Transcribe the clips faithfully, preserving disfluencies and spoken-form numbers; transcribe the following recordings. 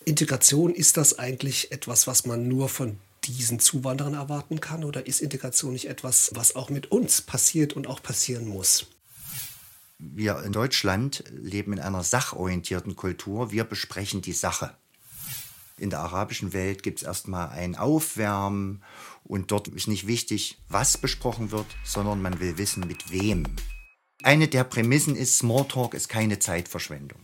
Integration, ist das eigentlich etwas, was man nur von diesen Zuwanderern erwarten kann? Oder ist Integration nicht etwas, was auch mit uns passiert und auch passieren muss? Wir in Deutschland leben in einer sachorientierten Kultur. Wir besprechen die Sache. In der arabischen Welt gibt es erstmal ein Aufwärmen und dort ist nicht wichtig, was besprochen wird, sondern man will wissen, mit wem. Eine der Prämissen ist, Smalltalk ist keine Zeitverschwendung.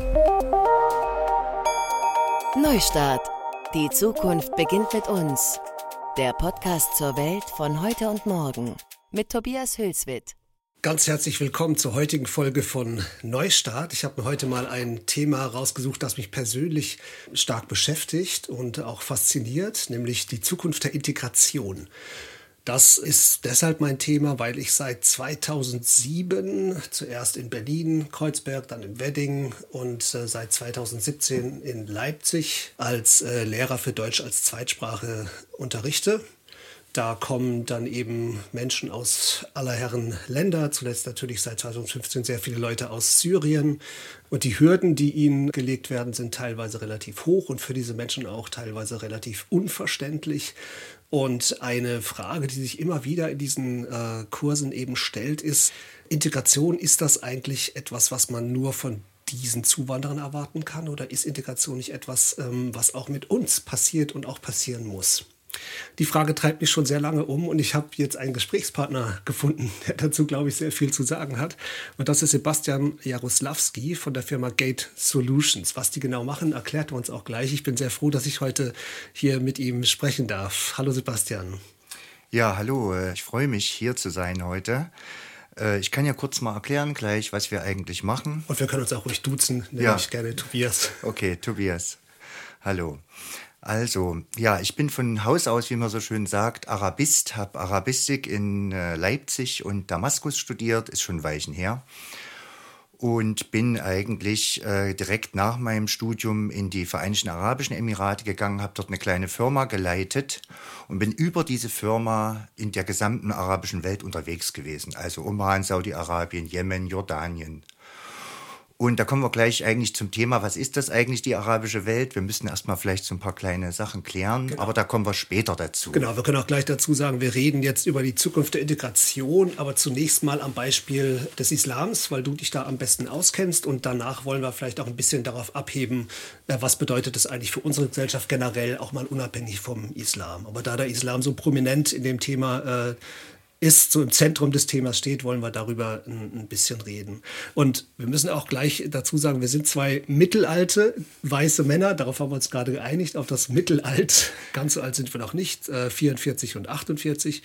Neustart. Die Zukunft beginnt mit uns. Der Podcast zur Welt von heute und morgen mit Tobias Hülswith. Ganz herzlich willkommen zur heutigen Folge von Neustart. Ich habe mir heute mal ein Thema rausgesucht, das mich persönlich stark beschäftigt und auch fasziniert, nämlich die Zukunft der Integration. Das ist deshalb mein Thema, weil ich seit zweitausendsieben, zuerst in Berlin, Kreuzberg, dann in Wedding und äh, seit zweitausendsiebzehn in Leipzig als äh, Lehrer für Deutsch als Zweitsprache unterrichte. Da kommen dann eben Menschen aus aller Herren Länder, zuletzt natürlich seit zweitausendfünfzehn sehr viele Leute aus Syrien. Und die Hürden, die ihnen gelegt werden, sind teilweise relativ hoch und für diese Menschen auch teilweise relativ unverständlich. Und eine Frage, die sich immer wieder in diesen äh, Kursen eben stellt, ist: Integration, ist das eigentlich etwas, was man nur von diesen Zuwanderern erwarten kann? Oder ist Integration nicht etwas, ähm, was auch mit uns passiert und auch passieren muss? Die Frage treibt mich schon sehr lange um und ich habe jetzt einen Gesprächspartner gefunden, der dazu, glaube ich, sehr viel zu sagen hat. Und das ist Sebastian Jaroslawski von der Firma Gate Solutions. Was die genau machen, erklärt er uns auch gleich. Ich bin sehr froh, dass ich heute hier mit ihm sprechen darf. Hallo Sebastian. Ja, hallo. Ich freue mich, hier zu sein heute. Ich kann ja kurz mal erklären gleich, was wir eigentlich machen. Und wir können uns auch ruhig duzen, nenne ja. ich gerne Tobias. Okay, Tobias. Hallo. Also, ja, ich bin von Haus aus, wie man so schön sagt, Arabist, habe Arabistik in äh, Leipzig und Damaskus studiert, ist schon ein Weilchen her. Und bin eigentlich äh, direkt nach meinem Studium in die Vereinigten Arabischen Emirate gegangen, habe dort eine kleine Firma geleitet und bin über diese Firma in der gesamten arabischen Welt unterwegs gewesen. Also Oman, Saudi-Arabien, Jemen, Jordanien. Und da kommen wir gleich eigentlich zum Thema, was ist das eigentlich, die arabische Welt? Wir müssen erstmal vielleicht so ein paar kleine Sachen klären, genau. Aber da kommen wir später dazu. Genau, wir können auch gleich dazu sagen, wir reden jetzt über die Zukunft der Integration, aber zunächst mal am Beispiel des Islams, weil du dich da am besten auskennst, und danach wollen wir vielleicht auch ein bisschen darauf abheben, was bedeutet das eigentlich für unsere Gesellschaft generell, auch mal unabhängig vom Islam. Aber da der Islam so prominent in dem Thema äh, ist, so im Zentrum des Themas steht, wollen wir darüber ein, ein bisschen reden. Und wir müssen auch gleich dazu sagen, wir sind zwei mittelalte, weiße Männer, darauf haben wir uns gerade geeinigt, auf das Mittelalt. Ganz so alt sind wir noch nicht, äh, vierundvierzig und achtundvierzig.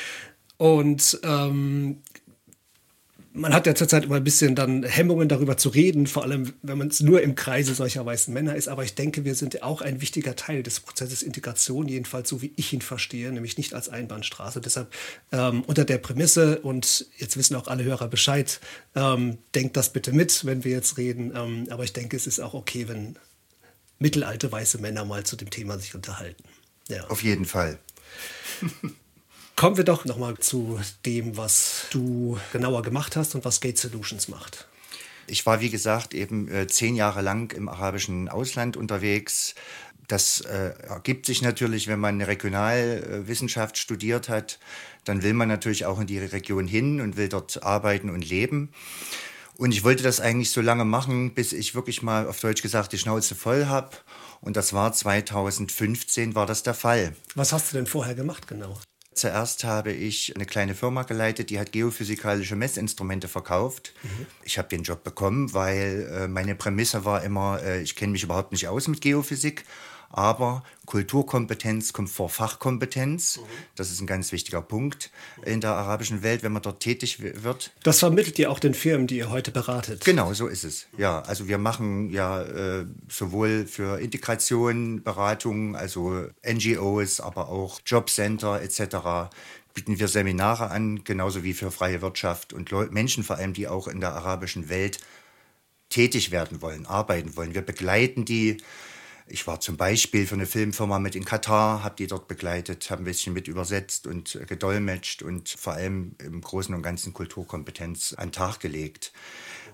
Und ähm, man hat ja zurzeit immer ein bisschen dann Hemmungen, darüber zu reden, vor allem, wenn man es nur im Kreise solcher weißen Männer ist. Aber ich denke, wir sind auch ein wichtiger Teil des Prozesses Integration, jedenfalls so, wie ich ihn verstehe, nämlich nicht als Einbahnstraße. Deshalb ähm, unter der Prämisse, und jetzt wissen auch alle Hörer Bescheid, ähm, denkt das bitte mit, wenn wir jetzt reden. Ähm, aber ich denke, es ist auch okay, wenn mittelalte weiße Männer mal zu dem Thema sich unterhalten. Ja. Auf jeden Fall. Kommen wir doch nochmal zu dem, was du genauer gemacht hast und was Gate Solutions macht. Ich war, wie gesagt, eben äh, zehn Jahre lang im arabischen Ausland unterwegs. Das äh, ergibt sich natürlich, wenn man eine Regionalwissenschaft studiert hat, dann will man natürlich auch in die Region hin und will dort arbeiten und leben. Und ich wollte das eigentlich so lange machen, bis ich wirklich mal, auf Deutsch gesagt, die Schnauze voll habe. Und das war zweitausendfünfzehn, war das der Fall. Was hast du denn vorher gemacht genau? Zuerst habe ich eine kleine Firma geleitet, die hat geophysikalische Messinstrumente verkauft. Mhm. Ich habe den Job bekommen, weil äh, meine Prämisse war immer, äh, ich kenne mich überhaupt nicht aus mit Geophysik, aber Kulturkompetenz kommt vor Fachkompetenz. Mhm. Das ist ein ganz wichtiger Punkt in der arabischen Welt, wenn man dort tätig wird. Das vermittelt ihr auch den Firmen, die ihr heute beratet? Genau, so ist es. Ja, also wir machen ja äh, sowohl für Integration, Beratung, also N G Os, aber auch Jobcenter et cetera bieten wir Seminare an, genauso wie für freie Wirtschaft und Leu- Menschen vor allem, die auch in der arabischen Welt tätig werden wollen, arbeiten wollen. Wir begleiten die. Ich war zum Beispiel für eine Filmfirma mit in Katar, habe die dort begleitet, habe ein bisschen mit übersetzt und gedolmetscht und vor allem im Großen und Ganzen Kulturkompetenz an den Tag gelegt.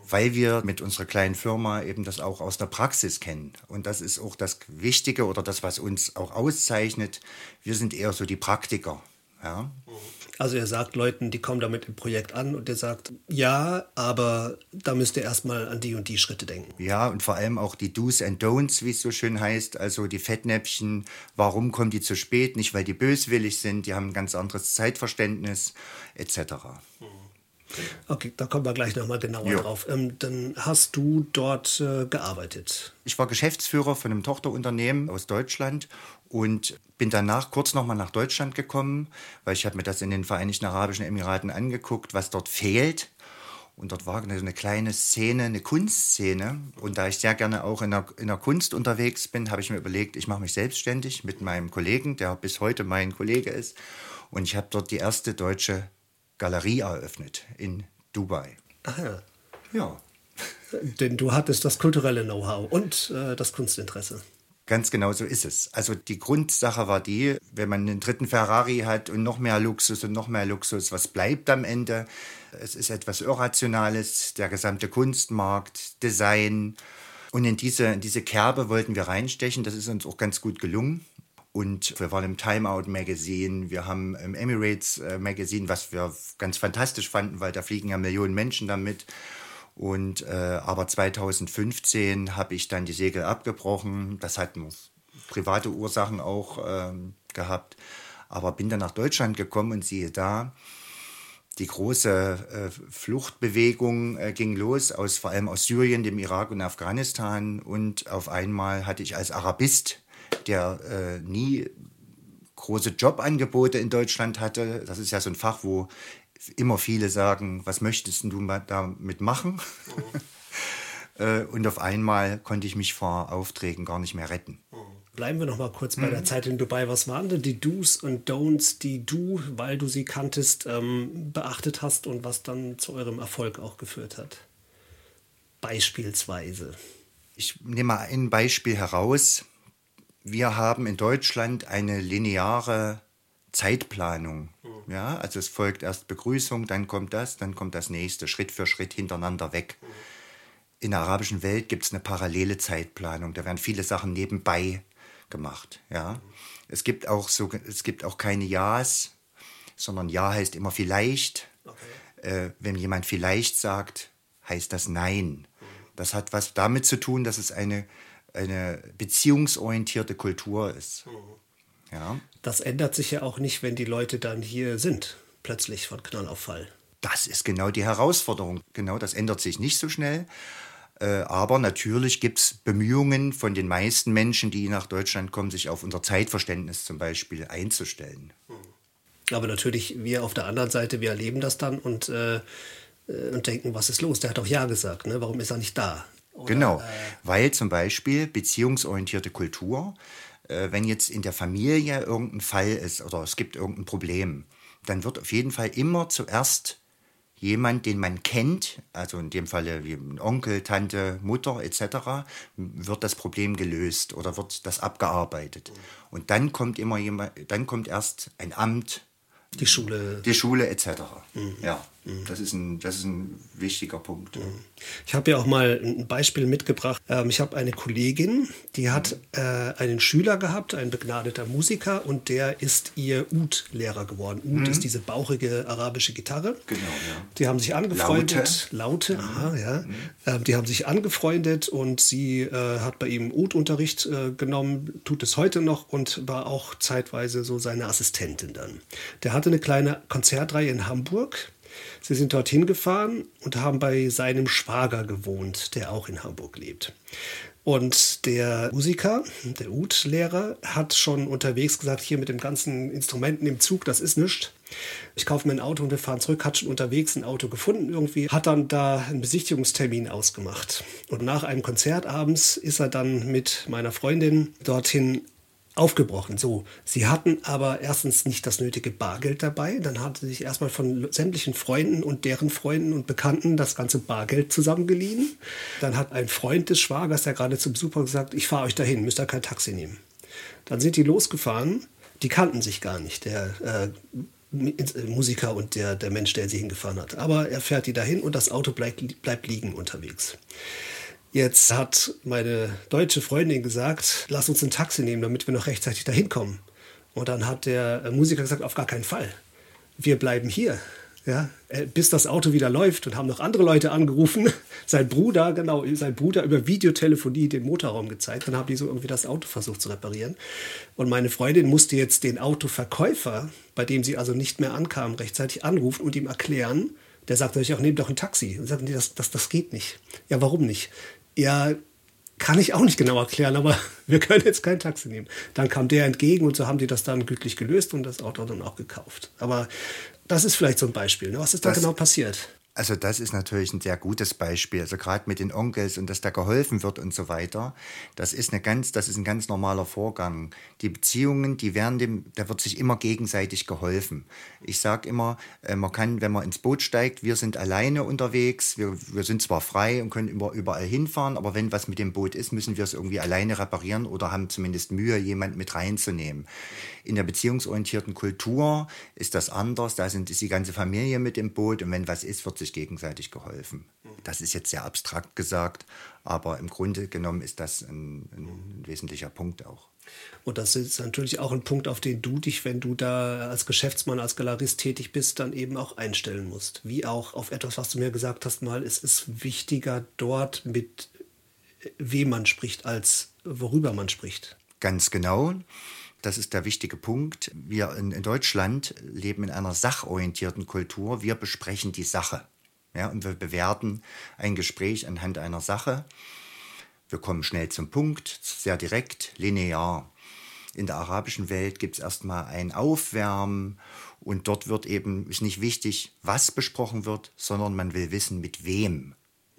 weil wir mit unserer kleinen Firma eben das auch aus der Praxis kennen. Und das ist auch das Wichtige oder das, was uns auch auszeichnet. Wir sind eher so die Praktiker. Ja. Also ihr sagt Leuten, die kommen damit im Projekt an und ihr sagt, ja, aber da müsst ihr erstmal an die und die Schritte denken. Ja, und vor allem auch die Do's and Don'ts, wie es so schön heißt, also die Fettnäpfchen, warum kommen die zu spät? Nicht, weil die böswillig sind, die haben ein ganz anderes Zeitverständnis et cetera. Okay, da kommen wir gleich nochmal genauer Ja. drauf. Ähm, dann hast du dort äh, gearbeitet. Ich war Geschäftsführer von einem Tochterunternehmen aus Deutschland und bin danach kurz nochmal nach Deutschland gekommen, weil ich habe mir das in den Vereinigten Arabischen Emiraten angeguckt, was dort fehlt. Und dort war eine kleine Szene, eine Kunstszene. Und da ich sehr gerne auch in der, in der Kunst unterwegs bin, habe ich mir überlegt, ich mache mich selbstständig mit meinem Kollegen, der bis heute mein Kollege ist. Und ich habe dort die erste deutsche Galerie eröffnet in Dubai. Ach ja. Ja. Denn du hattest das kulturelle Know-how und äh, das Kunstinteresse. Ganz genau so ist es. Also die Grundsache war die, wenn man einen dritten Ferrari hat und noch mehr Luxus und noch mehr Luxus, was bleibt am Ende? Es ist etwas Irrationales, der gesamte Kunstmarkt, Design. Und in diese, in diese Kerbe wollten wir reinstechen. Das ist uns auch ganz gut gelungen. Und wir waren im Time Out Magazine, wir haben im Emirates äh, Magazine, was wir ganz fantastisch fanden, weil da fliegen ja Millionen Menschen damit. Und, äh, aber zwanzig fünfzehn habe ich dann die Segel abgebrochen. Das hat nur private Ursachen auch ähm, gehabt. Aber bin dann nach Deutschland gekommen und siehe da, die große äh, Fluchtbewegung äh, ging los, aus, vor allem aus Syrien, dem Irak und Afghanistan. Und auf einmal hatte ich als Arabist, der äh, nie große Jobangebote in Deutschland hatte, das ist ja so ein Fach, wo immer viele sagen, was möchtest du damit machen? Mhm. Und auf einmal konnte ich mich vor Aufträgen gar nicht mehr retten. Bleiben wir noch mal kurz bei mhm. der Zeit in Dubai. Was waren denn die Do's und Don'ts, die du, weil du sie kanntest, ähm, beachtet hast und was dann zu eurem Erfolg auch geführt hat? Beispielsweise. Ich nehme mal ein Beispiel heraus. Wir haben in Deutschland eine lineare Zeitplanung. Mhm. Ja, also es folgt erst Begrüßung, dann kommt das, dann kommt das nächste, Schritt für Schritt hintereinander weg. Mhm. In der arabischen Welt gibt es eine parallele Zeitplanung. Da werden viele Sachen nebenbei gemacht. Ja. Mhm. Es gibt auch so, es gibt auch keine Ja's, sondern Ja heißt immer vielleicht. Okay. Äh, wenn jemand vielleicht sagt, heißt das Nein. Mhm. Das hat was damit zu tun, dass es eine eine beziehungsorientierte Kultur ist. Mhm. Ja. Das ändert sich ja auch nicht, wenn die Leute dann hier sind, plötzlich von Knall auf Fall. Das ist genau die Herausforderung. Genau, das ändert sich nicht so schnell. Äh, aber natürlich gibt es Bemühungen von den meisten Menschen, die nach Deutschland kommen, sich auf unser Zeitverständnis zum Beispiel einzustellen. Mhm. Aber natürlich, wir auf der anderen Seite, wir erleben das dann und, äh, und denken, was ist los? Der hat doch Ja gesagt, ne? Warum ist er nicht da? Oder, genau, äh, weil zum Beispiel beziehungsorientierte Kultur, äh, wenn jetzt in der Familie irgendein Fall ist oder es gibt irgendein Problem, dann wird auf jeden Fall immer zuerst jemand, den man kennt, also in dem Falle wie ein Onkel, Tante, Mutter et cetera, wird das Problem gelöst oder wird das abgearbeitet. Mhm. Und dann kommt immer jemand, dann kommt erst ein Amt, die Schule, die Schule et cetera. Mhm. Ja. Das ist ein, das ist ein wichtiger Punkt. Ich habe ja auch mal ein Beispiel mitgebracht. Ich habe eine Kollegin, die hat äh, einen Schüler gehabt, ein begnadeter Musiker, und der ist ihr Ud-Lehrer geworden. Ud mhm. ist diese bauchige arabische Gitarre. Genau, ja. Die haben sich angefreundet. Laute. Laute, mhm. aha, ja. Mhm. Die haben sich angefreundet und sie äh, hat bei ihm Ud-Unterricht äh, genommen, tut es heute noch und war auch zeitweise so seine Assistentin dann. Der hatte eine kleine Konzertreihe in Hamburg. Sie sind dorthin gefahren und haben bei seinem Schwager gewohnt, der auch in Hamburg lebt. Und der Musiker, der Ud-Lehrer, hat schon unterwegs gesagt, hier mit den ganzen Instrumenten im Zug, das ist nichts. Ich kaufe mir ein Auto und wir fahren zurück, hat schon unterwegs ein Auto gefunden irgendwie, hat dann da einen Besichtigungstermin ausgemacht. Und nach einem Konzert abends ist er dann mit meiner Freundin dorthin aufgebrochen. So, sie hatten aber erstens nicht das nötige Bargeld dabei. Dann hatte sich erstmal von sämtlichen Freunden und deren Freunden und Bekannten das ganze Bargeld zusammengeliehen. Dann hat ein Freund des Schwagers, der gerade zum Besuch war, gesagt, ich fahre euch dahin, müsst ihr kein Taxi nehmen. Dann sind die losgefahren. Die kannten sich gar nicht. Der äh, Musiker und der, der Mensch, der sie hingefahren hat. Aber er fährt die dahin und das Auto bleibt, bleibt liegen unterwegs. Jetzt hat meine deutsche Freundin gesagt, lass uns ein Taxi nehmen, damit wir noch rechtzeitig dahin kommen. Und dann hat der Musiker gesagt, auf gar keinen Fall. Wir bleiben hier. Ja, bis das Auto wieder läuft, und haben noch andere Leute angerufen. Sein Bruder, genau, sein Bruder über Videotelefonie den Motorraum gezeigt. Dann haben die so irgendwie das Auto versucht zu reparieren. Und meine Freundin musste jetzt den Autoverkäufer, bei dem sie also nicht mehr ankam, rechtzeitig anrufen und ihm erklären. Der sagte natürlich auch, nehmt doch ein Taxi. Und sagten die, das, das, das geht nicht. Ja, warum nicht? Ja, kann ich auch nicht genau erklären, aber wir können jetzt kein Taxi nehmen. Dann kam der entgegen und so haben die das dann gütlich gelöst und das Auto dann auch gekauft. Aber das ist vielleicht so ein Beispiel. Was ist da das, genau passiert? Also das ist natürlich ein sehr gutes Beispiel. Also gerade mit den Onkels und dass da geholfen wird und so weiter. Das ist eine ganz, das ist ein ganz normaler Vorgang. Die Beziehungen, die werden dem, da wird sich immer gegenseitig geholfen. Ich sage immer, man kann, wenn man ins Boot steigt, wir sind alleine unterwegs, wir, wir sind zwar frei und können immer überall hinfahren, aber wenn was mit dem Boot ist, müssen wir es irgendwie alleine reparieren oder haben zumindest Mühe, jemanden mit reinzunehmen. In der beziehungsorientierten Kultur ist das anders. Da sind, ist die ganze Familie mit im Boot und wenn was ist, wird sich gegenseitig geholfen. Das ist jetzt sehr abstrakt gesagt, aber im Grunde genommen ist das ein, ein wesentlicher Punkt auch. Und das ist natürlich auch ein Punkt, auf den du dich, wenn du da als Geschäftsmann, als Galerist tätig bist, dann eben auch einstellen musst. Wie auch auf etwas, was du mir gesagt hast mal, es ist wichtiger dort, mit wem man spricht, als worüber man spricht. Ganz genau. Das ist der wichtige Punkt. Wir in, in Deutschland leben in einer sachorientierten Kultur. Wir besprechen die Sache. Ja, und wir bewerten ein Gespräch anhand einer Sache. Wir kommen schnell zum Punkt, sehr direkt, linear. In der arabischen Welt gibt es erstmal ein Aufwärmen und dort wird eben, ist nicht wichtig, was besprochen wird, sondern man will wissen, mit wem.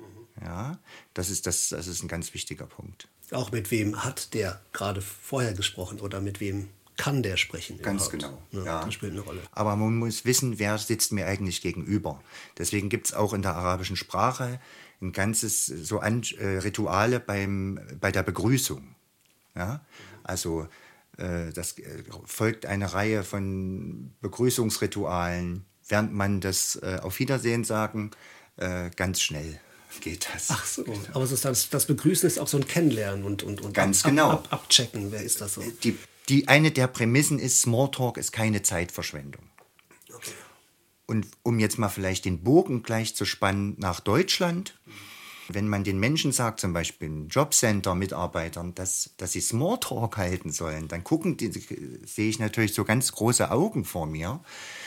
Ja, das ist, das, das ist ein ganz wichtiger Punkt. Auch mit wem hat der gerade vorher gesprochen oder mit wem kann der sprechen? Ganz überhaupt? genau, Ja, ja. Das spielt eine Rolle. Aber man muss wissen, wer sitzt mir eigentlich gegenüber. Deswegen gibt es auch in der arabischen Sprache ein ganzes so an, äh, Rituale beim, bei der Begrüßung. Ja? Also äh, das äh, folgt eine Reihe von Begrüßungsritualen, während man das äh, Auf Wiedersehen sagen, äh, ganz schnell geht das. Ach so, genau. Aber das, das, das Begrüßen ist auch so ein Kennenlernen und, und, und ganz ab, genau. ab, ab, abchecken, wer ist das so? Die, die, eine der Prämissen ist, Smalltalk ist keine Zeitverschwendung. Okay. Und um jetzt mal vielleicht den Bogen gleich zu spannen nach Deutschland, mhm. wenn man den Menschen sagt, zum Beispiel Jobcenter-Mitarbeitern, dass, dass sie Smalltalk halten sollen, dann gucken die, sehe ich natürlich so ganz große Augen vor mir.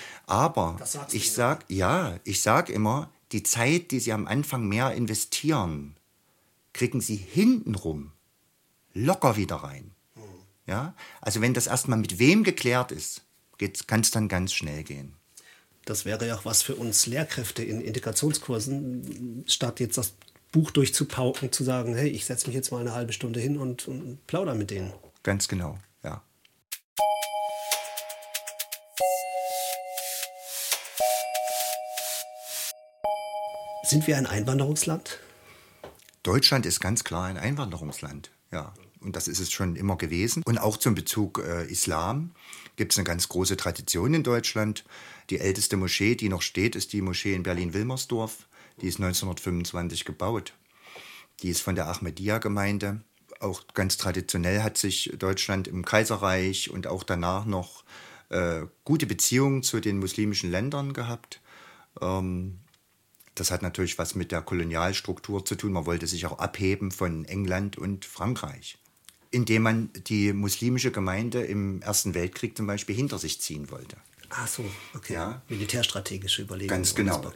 Aber ich sag, ja, ich sag immer, die Zeit, die sie am Anfang mehr investieren, kriegen sie hintenrum locker wieder rein. Mhm. Ja? Also wenn das erstmal mit wem geklärt ist, kann es dann ganz schnell gehen. Das wäre ja auch was für uns Lehrkräfte in Integrationskursen, statt jetzt das Buch durchzupauken, zu sagen, hey, ich setze mich jetzt mal eine halbe Stunde hin und, und plaudere mit denen. Ganz genau, ja. Sind wir ein Einwanderungsland? Deutschland ist ganz klar ein Einwanderungsland, ja. Und das ist es schon immer gewesen. Und auch zum Bezug äh, Islam gibt es eine ganz große Tradition in Deutschland. Die älteste Moschee, die noch steht, ist die Moschee in Berlin-Wilmersdorf. Die ist neunzehnhundertfünfundzwanzig gebaut. Die ist von der Ahmadiyya-Gemeinde. Auch ganz traditionell hat sich Deutschland im Kaiserreich und auch danach noch äh, gute Beziehungen zu den muslimischen Ländern gehabt. Ähm, Das hat natürlich was mit der Kolonialstruktur zu tun. Man wollte sich auch abheben von England und Frankreich, indem man die muslimische Gemeinde im Ersten Weltkrieg zum Beispiel hinter sich ziehen wollte. Ach so, okay. Ja. Militärstrategische Überlegungen. Ganz genau.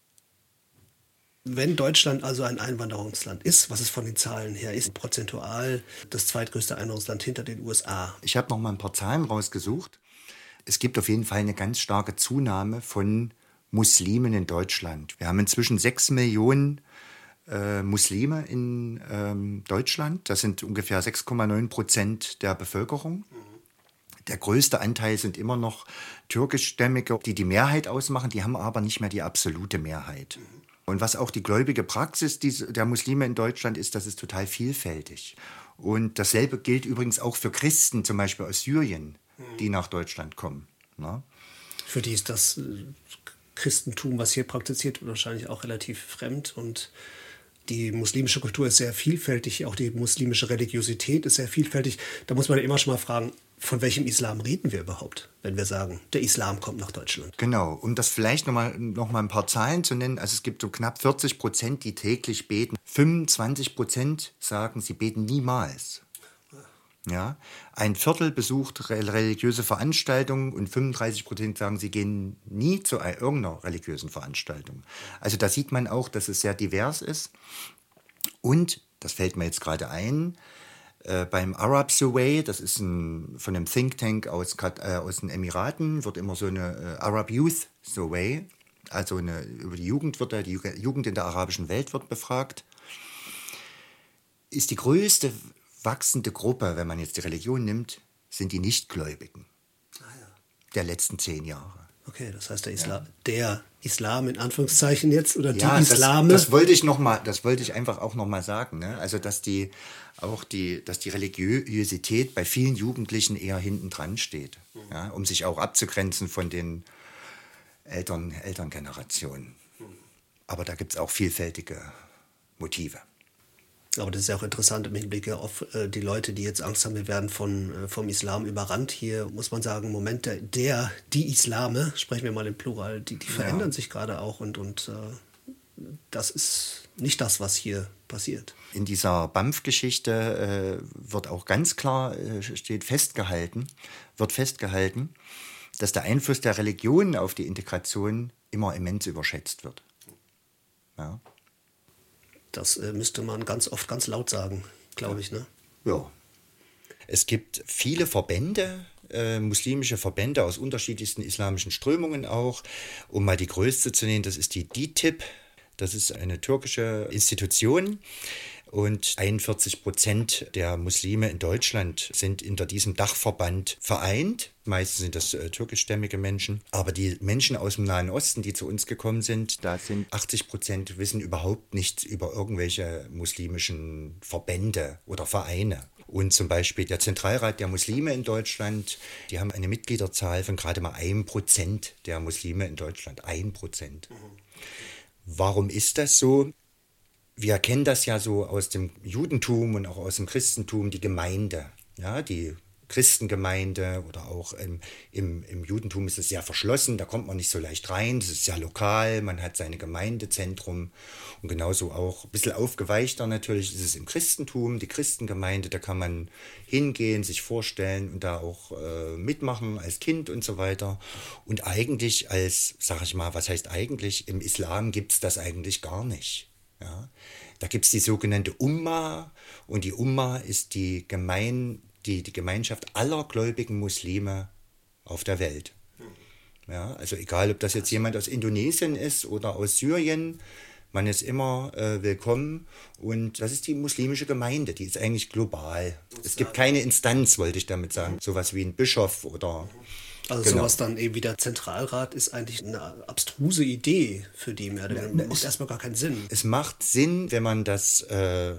Wenn Deutschland also ein Einwanderungsland ist, was es von den Zahlen her ist, prozentual das zweitgrößte Einwanderungsland hinter den U S A. Ich habe noch mal ein paar Zahlen rausgesucht. Es gibt auf jeden Fall eine ganz starke Zunahme von Muslimen in Deutschland. Wir haben inzwischen sechs Millionen äh, Muslime in ähm, Deutschland. Das sind ungefähr sechs Komma neun Prozent der Bevölkerung. Der größte Anteil sind immer noch türkischstämmige, die die Mehrheit ausmachen. Die haben aber nicht mehr die absolute Mehrheit. Und was auch die gläubige Praxis der Muslime in Deutschland ist, das ist total vielfältig. Und dasselbe gilt übrigens auch für Christen, zum Beispiel aus Syrien, die nach Deutschland kommen. Ne? Für die ist das Christentum, was hier praktiziert wird, wahrscheinlich auch relativ fremd. Und die muslimische Kultur ist sehr vielfältig, auch die muslimische Religiosität ist sehr vielfältig. Da muss man immer schon mal fragen, von welchem Islam reden wir überhaupt, wenn wir sagen, der Islam kommt nach Deutschland? Genau, um das vielleicht nochmal noch mal ein paar Zahlen zu nennen. Also es gibt so knapp vierzig Prozent, die täglich beten. fünfundzwanzig Prozent sagen, sie beten niemals. Ja, ein Viertel besucht religiöse Veranstaltungen und fünfunddreißig Prozent sagen, sie gehen nie zu irgendeiner religiösen Veranstaltung. Also da sieht man auch, dass es sehr divers ist. Und, das fällt mir jetzt gerade ein, äh, beim Arab Survey, das ist ein, von einem Think Tank aus, äh, aus den Emiraten, wird immer so eine äh, Arab Youth Survey, also eine, über die Jugend wird da, die Jugend in der arabischen Welt wird befragt, ist die größte wachsende Gruppe, wenn man jetzt die Religion nimmt, sind die Nichtgläubigen ah, ja. der letzten zehn Jahre. Okay, das heißt der Islam, ja. der Islam in Anführungszeichen jetzt oder die ja, Islame. Das, das wollte ich noch mal, das wollte ich einfach auch noch mal sagen. Ne? Also dass die auch die, dass die Religiosität bei vielen Jugendlichen eher hinten dran steht, mhm. ja, um sich auch abzugrenzen von den Eltern, Elterngenerationen. Mhm. Aber da gibt es auch vielfältige Motive. Aber das ist ja auch interessant im Hinblick auf äh, die Leute, die jetzt Angst haben, wir werden von, äh, vom Islam überrannt. Hier muss man sagen, Moment, der, der die Islame, sprechen wir mal im Plural, die, die verändern ja. sich gerade auch und, und äh, das ist nicht das, was hier passiert. In dieser B A M F-Geschichte äh, wird auch ganz klar, äh, steht festgehalten, wird festgehalten, dass der Einfluss der Religion auf die Integration immer immens überschätzt wird. Ja. Das äh, müsste man ganz oft ganz laut sagen, glaube ich, ne? Ja. Es gibt viele Verbände, äh, muslimische Verbände aus unterschiedlichsten islamischen Strömungen auch. Um mal die größte zu nennen, das ist die D I T I B. Das ist eine türkische Institution. Und einundvierzig Prozent der Muslime in Deutschland sind unter diesem Dachverband vereint. Meistens sind das äh, türkischstämmige Menschen. Aber die Menschen aus dem Nahen Osten, die zu uns gekommen sind, da sind achtzig Prozent wissen überhaupt nichts über irgendwelche muslimischen Verbände oder Vereine. Und zum Beispiel der Zentralrat der Muslime in Deutschland, die haben eine Mitgliederzahl von gerade mal ein Prozent der Muslime in Deutschland. Ein Prozent. Warum ist das so? Wir kennen das ja so aus dem Judentum und auch aus dem Christentum, die Gemeinde, ja, die Christengemeinde oder auch im, im, im Judentum ist es sehr verschlossen, da kommt man nicht so leicht rein, das ist sehr lokal, man hat sein Gemeindezentrum und genauso auch ein bisschen aufgeweichter natürlich ist es im Christentum, die Christengemeinde, da kann man hingehen, sich vorstellen und da auch äh, mitmachen als Kind und so weiter und eigentlich als, sag ich mal, was heißt eigentlich, im Islam gibt es das eigentlich gar nicht. Ja, da gibt es die sogenannte Umma und die Umma ist die, Gemein, die, die Gemeinschaft aller gläubigen Muslime auf der Welt. Ja, also egal, ob das jetzt jemand aus Indonesien ist oder aus Syrien, man ist immer äh, willkommen und das ist die muslimische Gemeinde, die ist eigentlich global. Es gibt keine Instanz, wollte ich damit sagen, sowas wie ein Bischof oder... Also genau. Sowas dann eben wie der Zentralrat ist eigentlich eine abstruse Idee für die mehr. Das macht erstmal gar keinen Sinn. Es macht Sinn, wenn man das äh,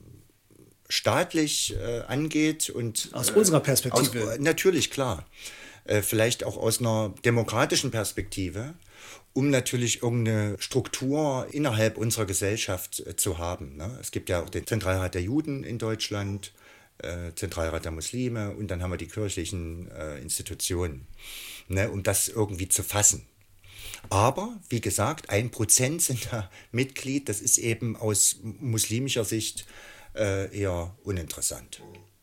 staatlich äh, angeht und aus äh, unserer Perspektive. Aus, natürlich, klar. Äh, vielleicht auch aus einer demokratischen Perspektive, um natürlich irgendeine Struktur innerhalb unserer Gesellschaft äh, zu haben. Ne? Es gibt ja auch den Zentralrat der Juden in Deutschland, Äh, Zentralrat der Muslime und dann haben wir die kirchlichen äh, Institutionen, ne, um das irgendwie zu fassen. Aber, wie gesagt, ein Prozent sind da Mitglied, das ist eben aus muslimischer Sicht äh, eher uninteressant.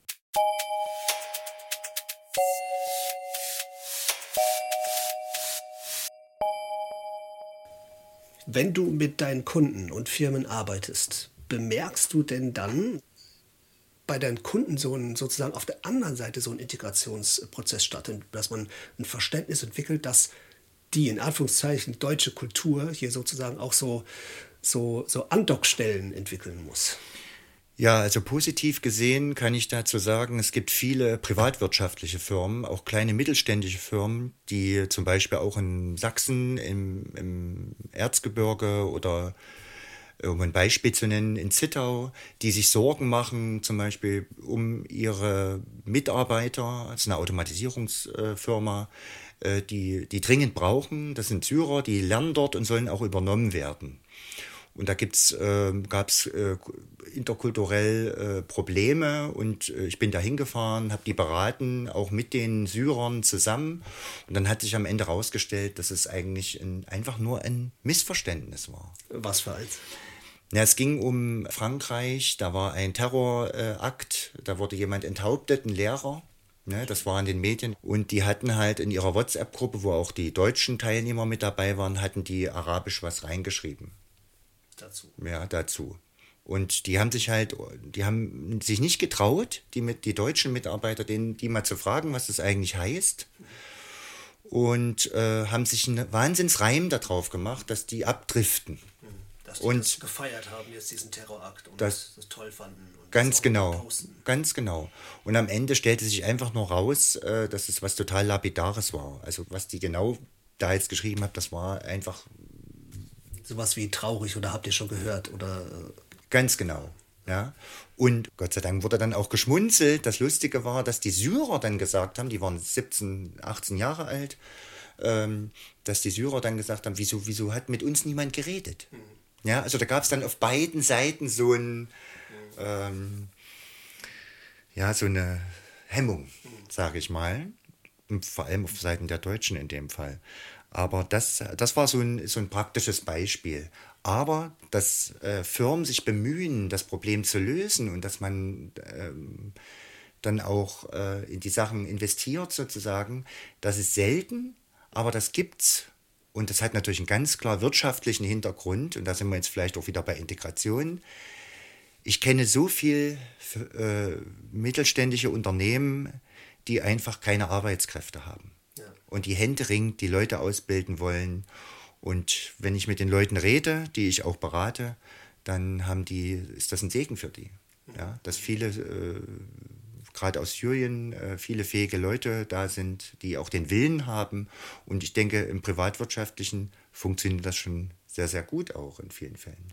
Wenn du mit deinen Kunden und Firmen arbeitest, bemerkst du denn dann bei deinen Kunden so ein, sozusagen auf der anderen Seite so ein Integrationsprozess stattfindet, dass man ein Verständnis entwickelt, dass die in Anführungszeichen deutsche Kultur hier sozusagen auch so, so, so Andockstellen entwickeln muss? Ja, also positiv gesehen kann ich dazu sagen, es gibt viele privatwirtschaftliche Firmen, auch kleine mittelständische Firmen, die zum Beispiel auch in Sachsen, im, im Erzgebirge oder Um ein Beispiel zu nennen, in Zittau, die sich Sorgen machen, zum Beispiel um ihre Mitarbeiter, das ist eine Automatisierungsfirma, die, die dringend brauchen. Das sind Syrer, die lernen dort und sollen auch übernommen werden. Und da gibt's, äh, gab es äh, interkulturell äh, Probleme und äh, ich bin da hingefahren, habe die beraten, auch mit den Syrern zusammen. Und dann hat sich am Ende herausgestellt, dass es eigentlich ein, einfach nur ein Missverständnis war. Was für eins? Ja, es ging um Frankreich, da war ein Terrorakt, äh, da wurde jemand enthauptet, ein Lehrer. Ne, das war in den Medien. Und die hatten halt in ihrer WhatsApp-Gruppe, wo auch die deutschen Teilnehmer mit dabei waren, hatten die arabisch was reingeschrieben. Dazu. Ja, dazu. Und die haben sich halt, die haben sich nicht getraut, die, mit, die deutschen Mitarbeiter, denen, die mal zu fragen, was das eigentlich heißt. Und äh, haben sich einen Wahnsinnsreim darauf gemacht, dass die abdriften. Dass die und das gefeiert haben, jetzt diesen Terrorakt und das, das, das toll fanden. Und ganz das genau, ganz genau. Und am Ende stellte sich einfach nur raus, äh, dass es was total Lapidares war. Also was die genau da jetzt geschrieben haben, das war einfach... Sowas wie traurig oder habt ihr schon gehört oder... Ganz genau, ja. Und Gott sei Dank wurde dann auch geschmunzelt. Das Lustige war, dass die Syrer dann gesagt haben, die waren siebzehn, achtzehn Jahre alt, ähm, dass die Syrer dann gesagt haben, wieso, wieso hat mit uns niemand geredet? Mhm. Ja, also da gab es dann auf beiden Seiten so ein, mhm. ähm, ja, so eine Hemmung, mhm. sage ich mal. Und vor allem auf Seiten der Deutschen in dem Fall. Aber das, das war so ein, so ein praktisches Beispiel. Aber dass äh, Firmen sich bemühen, das Problem zu lösen und dass man ähm, dann auch äh, in die Sachen investiert sozusagen, das ist selten, aber das gibt's. Und das hat natürlich einen ganz klar wirtschaftlichen Hintergrund. Und da sind wir jetzt vielleicht auch wieder bei Integration. Ich kenne so viel äh, mittelständische Unternehmen, die einfach keine Arbeitskräfte haben. Und die händeringend die Leute ausbilden wollen. Und wenn ich mit den Leuten rede, die ich auch berate, dann haben die, ist das ein Segen für die. Ja, dass viele, äh, gerade aus Syrien, äh, viele fähige Leute da sind, die auch den Willen haben. Und ich denke, im Privatwirtschaftlichen funktioniert das schon sehr, sehr gut auch in vielen Fällen.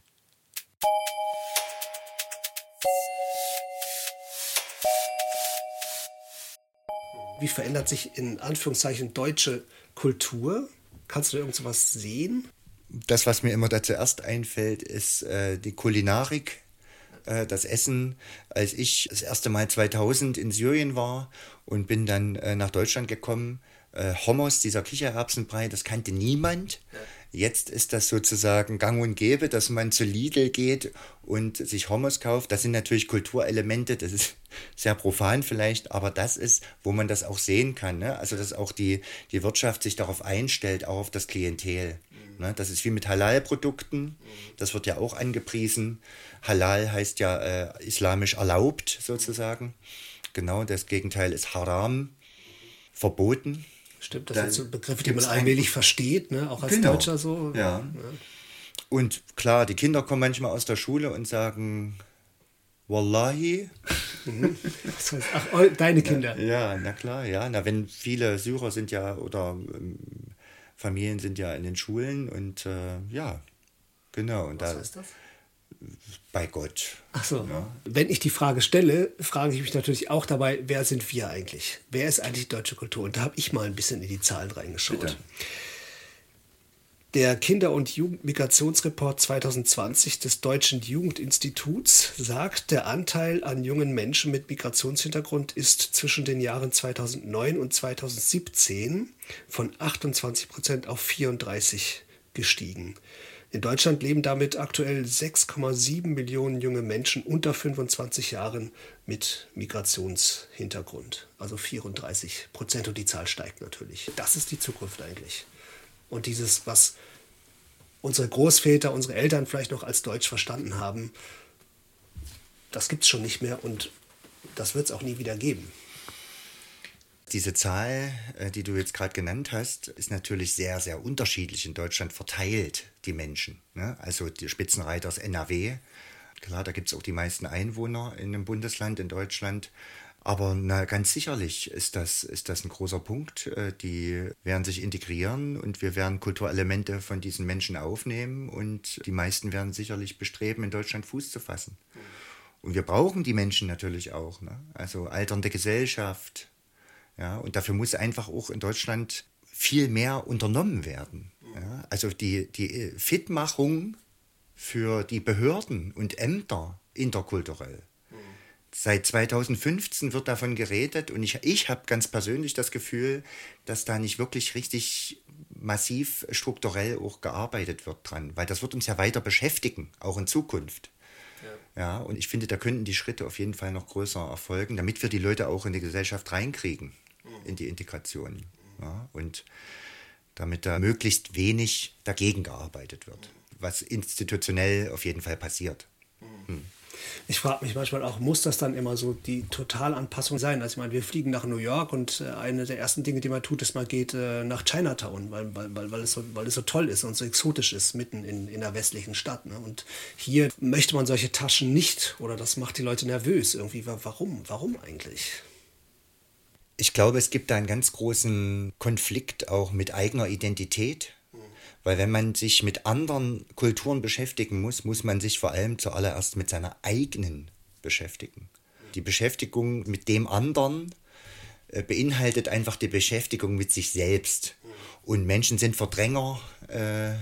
Wie verändert sich in Anführungszeichen deutsche Kultur? Kannst du da irgend sowas sehen? Das, was mir immer da zuerst einfällt, ist äh, die Kulinarik, äh, das Essen. Als ich das erste Mal zweitausend in Syrien war und bin dann äh, nach Deutschland gekommen, äh, Hummus, dieser Kichererbsenbrei, das kannte niemand. Ja. Jetzt ist das sozusagen gang und gäbe, dass man zu Lidl geht und sich Hummus kauft. Das sind natürlich Kulturelemente, das ist sehr profan vielleicht, aber das ist, wo man das auch sehen kann. Ne? Also, dass auch die, die Wirtschaft sich darauf einstellt, auch auf das Klientel. Mhm. Ne? Das ist wie mit Halal-Produkten, mhm. das wird ja auch angepriesen. Halal heißt ja äh, islamisch erlaubt sozusagen. Genau, das Gegenteil ist Haram, verboten. Stimmt, das sind so Begriffe, die man allmählich versteht, ne? Auch als genau. Deutscher so. Ja. ja. Und klar, die Kinder kommen manchmal aus der Schule und sagen, Wallahi. Mhm. Das heißt, ach, oh, deine Kinder. Na, ja, na klar, ja. Na, wenn viele Syrer sind ja, oder ähm, Familien sind ja in den Schulen und äh, ja, genau. Und Was da, heißt das? Bei Gott. Ach so. Ja. Wenn ich die Frage stelle, frage ich mich natürlich auch dabei, wer sind wir eigentlich? Wer ist eigentlich die deutsche Kultur? Und da habe ich mal ein bisschen in die Zahlen reingeschaut. Bitte. Der Kinder- und Jugendmigrationsreport zwanzig zwanzig des Deutschen Jugendinstituts sagt, der Anteil an jungen Menschen mit Migrationshintergrund ist zwischen den Jahren zweitausendneun und zweitausendsiebzehn von achtundzwanzig Prozent auf vierunddreißig gestiegen. In Deutschland leben damit aktuell sechs Komma sieben Millionen junge Menschen unter fünfundzwanzig Jahren mit Migrationshintergrund. Also vierunddreißig Prozent und die Zahl steigt natürlich. Das ist die Zukunft eigentlich. Und dieses, was unsere Großväter, unsere Eltern vielleicht noch als Deutsch verstanden haben, das gibt es schon nicht mehr und das wird es auch nie wieder geben. Diese Zahl, die du jetzt gerade genannt hast, ist natürlich sehr, sehr unterschiedlich in Deutschland verteilt, die Menschen. Ne? Also die Spitzenreiter aus N R W, klar, da gibt es auch die meisten Einwohner in einem Bundesland in Deutschland. Aber na, ganz sicherlich ist das, ist das ein großer Punkt. Die werden sich integrieren und wir werden Kulturelemente von diesen Menschen aufnehmen und die meisten werden sicherlich bestreben, in Deutschland Fuß zu fassen. Und wir brauchen die Menschen natürlich auch, ne? Also alternde Gesellschaft. Ja? Und dafür muss einfach auch in Deutschland viel mehr unternommen werden. Ja? Also die, die Fitmachung für die Behörden und Ämter interkulturell. Seit zweitausendfünfzehn wird davon geredet und ich, ich habe ganz persönlich das Gefühl, dass da nicht wirklich richtig massiv strukturell auch gearbeitet wird dran, weil das wird uns ja weiter beschäftigen, auch in Zukunft. Ja. Ja, und ich finde, da könnten die Schritte auf jeden Fall noch größer erfolgen, damit wir die Leute auch in die Gesellschaft reinkriegen, in die Integration. Ja, und damit da möglichst wenig dagegen gearbeitet wird, was institutionell auf jeden Fall passiert. Hm. Ich frage mich manchmal auch, muss das dann immer so die Totalanpassung sein? Also ich meine, wir fliegen nach New York und äh, eine der ersten Dinge, die man tut, ist, man geht äh, nach Chinatown, weil, weil, weil, weil, es so, weil es so toll ist und so exotisch ist, mitten in, in einer westlichen Stadt. Ne? Und hier möchte man solche Taschen nicht oder das macht die Leute nervös irgendwie. Warum? Warum eigentlich? Ich glaube, es gibt da einen ganz großen Konflikt auch mit eigener Identität. Weil wenn man sich mit anderen Kulturen beschäftigen muss, muss man sich vor allem zuallererst mit seiner eigenen beschäftigen. Die Beschäftigung mit dem anderen äh, beinhaltet einfach die Beschäftigung mit sich selbst. Und Menschen sind Verdränger äh, äh,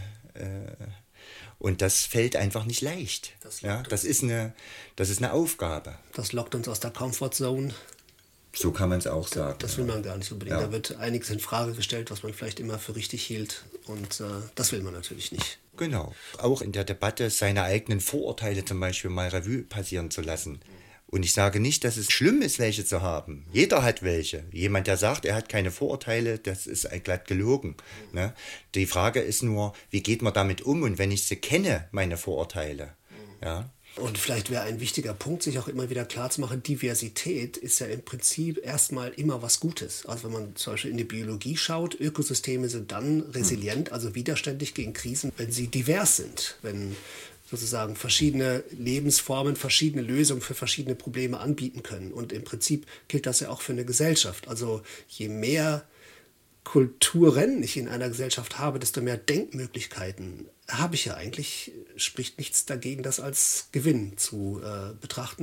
und das fällt einfach nicht leicht. Das, ja, das, ist eine, das ist eine Aufgabe. Das lockt uns aus der Comfortzone. So kann man es auch sagen. Das will man gar nicht unbedingt. Ja. Da wird einiges in Frage gestellt, was man vielleicht immer für richtig hielt. Und äh, das will man natürlich nicht. Genau. Auch in der Debatte seine eigenen Vorurteile zum Beispiel mal Revue passieren zu lassen. Und ich sage nicht, dass es schlimm ist, welche zu haben. Jeder hat welche. Jemand, der sagt, er hat keine Vorurteile, das ist glatt gelogen. Ne? Die Frage ist nur, wie geht man damit um? Und wenn ich sie kenne, meine Vorurteile, ja. Und vielleicht wäre ein wichtiger Punkt, sich auch immer wieder klarzumachen, Diversität ist ja im Prinzip erstmal immer was Gutes. Also wenn man zum Beispiel in die Biologie schaut, Ökosysteme sind dann resilient, also widerständig gegen Krisen, wenn sie divers sind, wenn sozusagen verschiedene Lebensformen, verschiedene Lösungen für verschiedene Probleme anbieten können. Und im Prinzip gilt das ja auch für eine Gesellschaft. Also je mehr Kulturen ich in einer Gesellschaft habe, desto mehr Denkmöglichkeiten habe ich ja eigentlich. Spricht nichts dagegen, das als Gewinn zu äh, betrachten.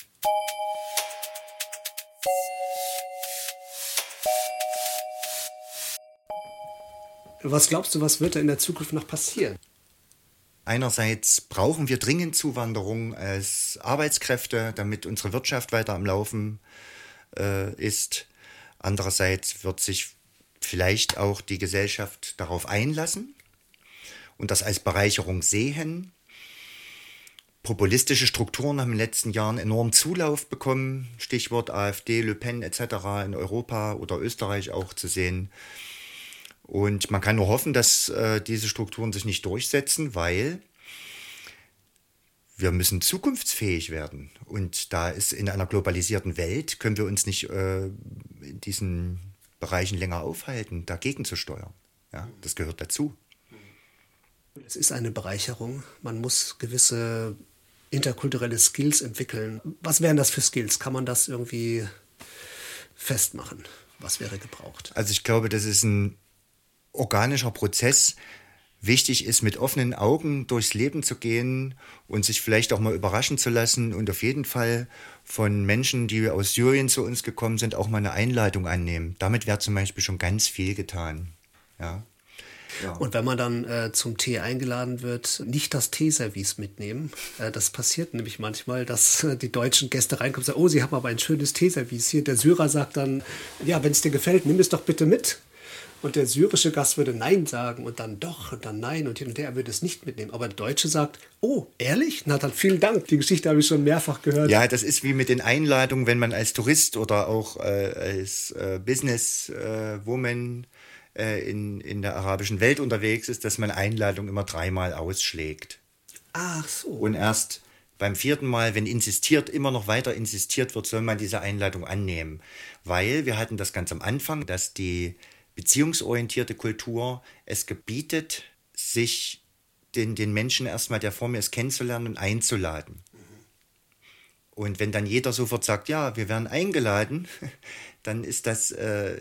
Was glaubst du, was wird da in der Zukunft noch passieren? Einerseits brauchen wir dringend Zuwanderung als Arbeitskräfte, damit unsere Wirtschaft weiter am Laufen äh, ist. Andererseits wird sich vielleicht auch die Gesellschaft darauf einlassen und das als Bereicherung sehen. Populistische Strukturen haben in den letzten Jahren enorm Zulauf bekommen, Stichwort AfD, Le Pen et cetera in Europa oder Österreich auch zu sehen. Und man kann nur hoffen, dass äh, diese Strukturen sich nicht durchsetzen, weil wir müssen zukunftsfähig werden. Und da ist in einer globalisierten Welt, können wir uns nicht äh, in diesen Bereichen länger aufhalten, dagegen zu steuern. Ja, das gehört dazu. Es ist eine Bereicherung. Man muss gewisse interkulturelle Skills entwickeln. Was wären das für Skills? Kann man das irgendwie festmachen? Was wäre gebraucht? Also ich glaube, das ist ein organischer Prozess. Wichtig ist, mit offenen Augen durchs Leben zu gehen und sich vielleicht auch mal überraschen zu lassen und auf jeden Fall von Menschen, die aus Syrien zu uns gekommen sind, auch mal eine Einladung annehmen. Damit wäre zum Beispiel schon ganz viel getan. Ja. Ja. Und wenn man dann äh, zum Tee eingeladen wird, nicht das Teeservice mitnehmen. Äh, das passiert nämlich manchmal, dass äh, die deutschen Gäste reinkommen und sagen, oh, Sie haben aber ein schönes Teeservice hier. Der Syrer sagt dann, ja, wenn es dir gefällt, nimm es doch bitte mit. Und der syrische Gast würde Nein sagen und dann doch und dann Nein und hin und her, er würde es nicht mitnehmen. Aber der Deutsche sagt, oh, ehrlich? Na dann vielen Dank. Die Geschichte habe ich schon mehrfach gehört. Ja, das ist wie mit den Einladungen, wenn man als Tourist oder auch äh, als äh, Businesswoman äh, in, in der arabischen Welt unterwegs ist, dass man Einladungen immer dreimal ausschlägt. Ach so. Und erst beim vierten Mal, wenn insistiert, immer noch weiter insistiert wird, soll man diese Einladung annehmen. Weil wir hatten das ganz am Anfang, dass die beziehungsorientierte Kultur es gebietet, sich den, den Menschen erstmal, der vor mir ist, kennenzulernen und einzuladen. Und wenn dann jeder sofort sagt, ja, wir werden eingeladen, dann ist das, äh,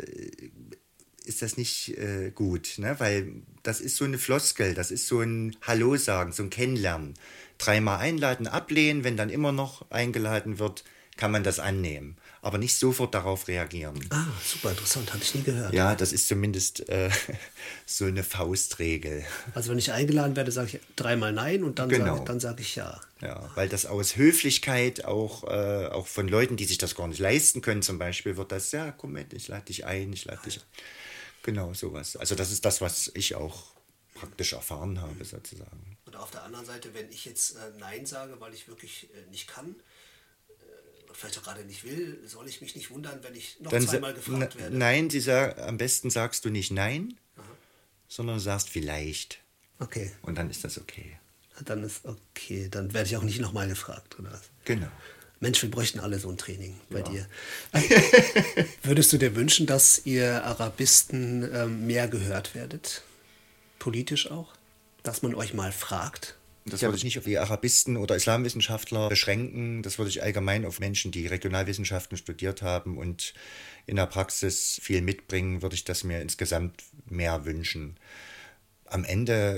ist das nicht äh, gut, ne? Weil das ist so eine Floskel, das ist so ein Hallo sagen, so ein Kennenlernen. Dreimal einladen, ablehnen, wenn dann immer noch eingeladen wird, kann man das annehmen, aber nicht sofort darauf reagieren. Ah, super interessant, habe ich nie gehört. Ja, das ist zumindest äh, so eine Faustregel. Also wenn ich eingeladen werde, sage ich dreimal Nein und dann Genau. sage dann sag ich Ja. Ja, weil das aus Höflichkeit auch, äh, auch von Leuten, die sich das gar nicht leisten können, zum Beispiel, wird das, ja, komm mit, ich lade dich ein, ich lade dich ein. Genau, sowas. Also das ist das, was ich auch praktisch erfahren habe, sozusagen. Und auf der anderen Seite, wenn ich jetzt äh, Nein sage, weil ich wirklich äh, nicht kann, vielleicht auch gerade nicht will, soll ich mich nicht wundern, wenn ich noch Dann zweimal sa- gefragt n- werde. Nein, sie sag, am besten sagst du nicht Nein, Aha. sondern du sagst vielleicht. Okay, Und dann ist das okay. dann ist okay. Dann werde ich auch nicht nochmal gefragt, oder was? Genau. Mensch, wir bräuchten alle so ein Training bei Ja. dir. Würdest du dir wünschen, dass ihr Arabisten ähm, mehr gehört werdet? Politisch auch? Dass man euch mal fragt? Das würde ich nicht auf die Arabisten oder Islamwissenschaftler beschränken. Das würde ich allgemein auf Menschen, die Regionalwissenschaften studiert haben und in der Praxis viel mitbringen, würde ich das mir insgesamt mehr wünschen. Am Ende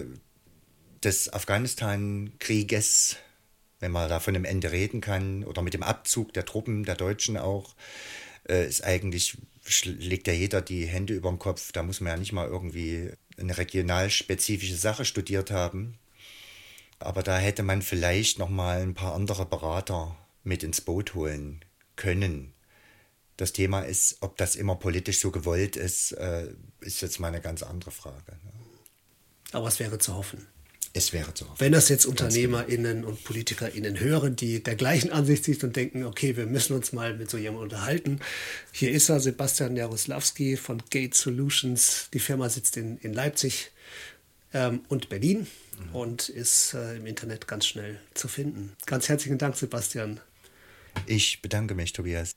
des Afghanistan-Krieges, wenn man da von einem Ende reden kann, oder mit dem Abzug der Truppen, der Deutschen auch, äh, ist eigentlich, legt ja jeder die Hände über den Kopf. Da muss man ja nicht mal irgendwie eine regionalspezifische Sache studiert haben. Aber da hätte man vielleicht noch mal ein paar andere Berater mit ins Boot holen können. Das Thema ist, ob das immer politisch so gewollt ist, äh, ist jetzt mal eine ganz andere Frage. Ne? Aber es wäre zu hoffen. Es wäre zu hoffen. Wenn das jetzt UnternehmerInnen und PolitikerInnen hören, die der gleichen Ansicht sind und denken, okay, wir müssen uns mal mit so jemandem unterhalten. Hier ist er, Sebastian Jaroslawski von Gate Solutions. Die Firma sitzt in, in Leipzig ähm, und Berlin mhm. und ist äh, im Internet ganz schnell zu finden. Ganz herzlichen Dank, Sebastian. Ich bedanke mich, Tobias.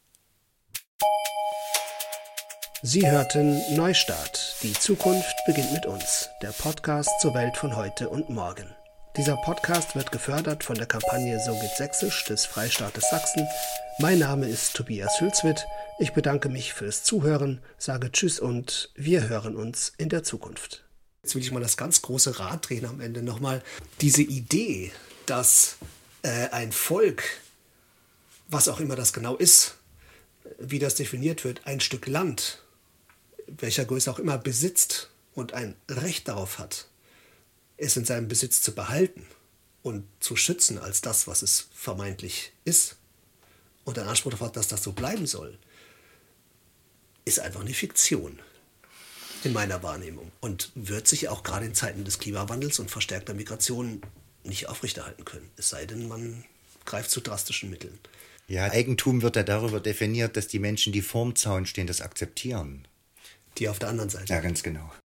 Sie hörten Neustart. Die Zukunft beginnt mit uns. Der Podcast zur Welt von heute und morgen. Dieser Podcast wird gefördert von der Kampagne So geht Sächsisch des Freistaates Sachsen. Mein Name ist Tobias Hülswith. Ich bedanke mich fürs Zuhören, sage Tschüss und wir hören uns in der Zukunft. Jetzt will ich mal das ganz große Rad drehen am Ende nochmal. Diese Idee, dass äh, ein Volk, was auch immer das genau ist, wie das definiert wird, ein Stück Land, welcher Größe auch immer, besitzt und ein Recht darauf hat, es in seinem Besitz zu behalten und zu schützen als das, was es vermeintlich ist, und einen Anspruch darauf hat, dass das so bleiben soll, ist einfach eine Fiktion in meiner Wahrnehmung und wird sich auch gerade in Zeiten des Klimawandels und verstärkter Migration nicht aufrechterhalten können, es sei denn, man greift zu drastischen Mitteln. Ja, Eigentum wird ja darüber definiert, dass die Menschen, die vorm Zaun stehen, das akzeptieren. Die auf der anderen Seite. Ja, ganz genau.